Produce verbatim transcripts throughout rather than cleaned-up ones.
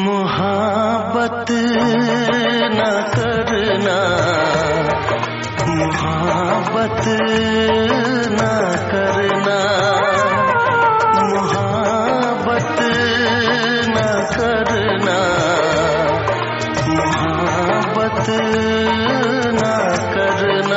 मोहब्बत न करना, मोहब्बत न करना, मोहब्बत न करना, मोहब्बत न करना।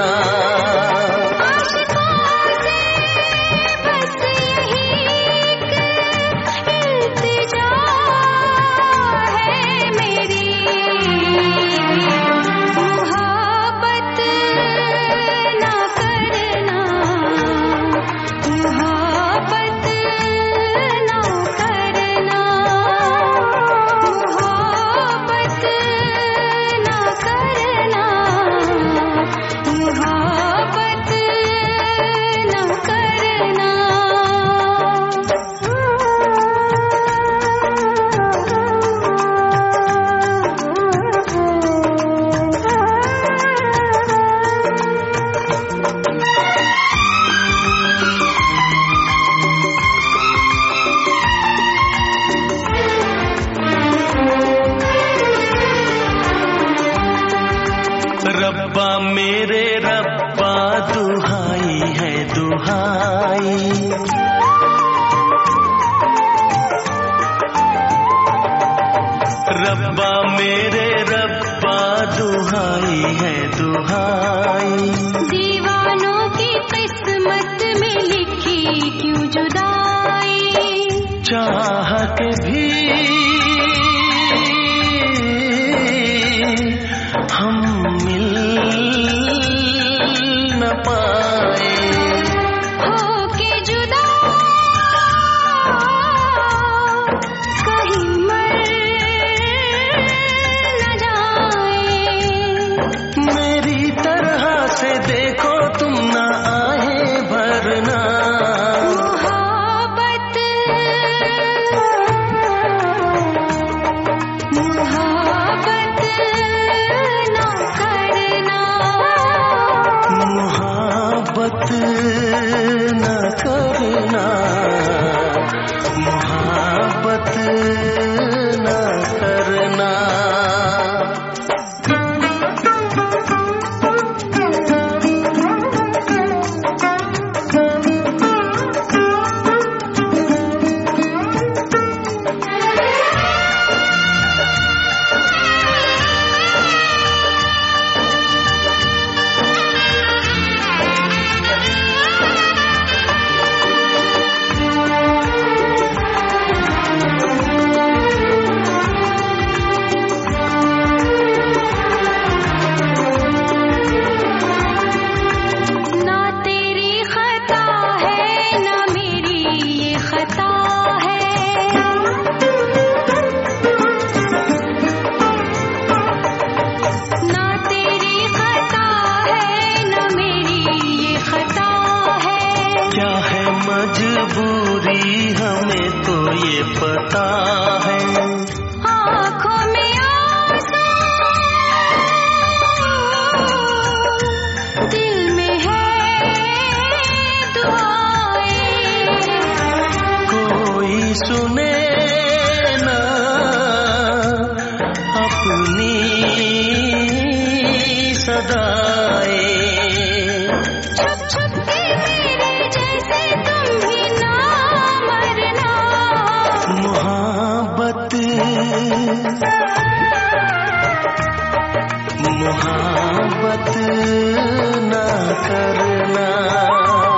रब्बा मेरे रब्बा दुहाई है दुहाई, रब्बा मेरे रब्बा दुहाई है दुहाई। दीवानों की किस्मत में लिखी क्यों जुदाई, चाह के भी हम मिल न पाए, होके जुदा कहीं मर न जाए। मेरी तरह से देखो तुम न आए भरना, मोहब्बत मोहब्बत न करना, मोहब्बत न करना, मोहब्बत न करना। मजबूरी हमें तो ये पता है, आँखों में आंसू दिल में है दुआएं, कोई सुने ना अपनी सदाएं, छुप छुप के मेरे जैसे तुम भी ना मरना, मोहब्बत मोहब्बत न करना।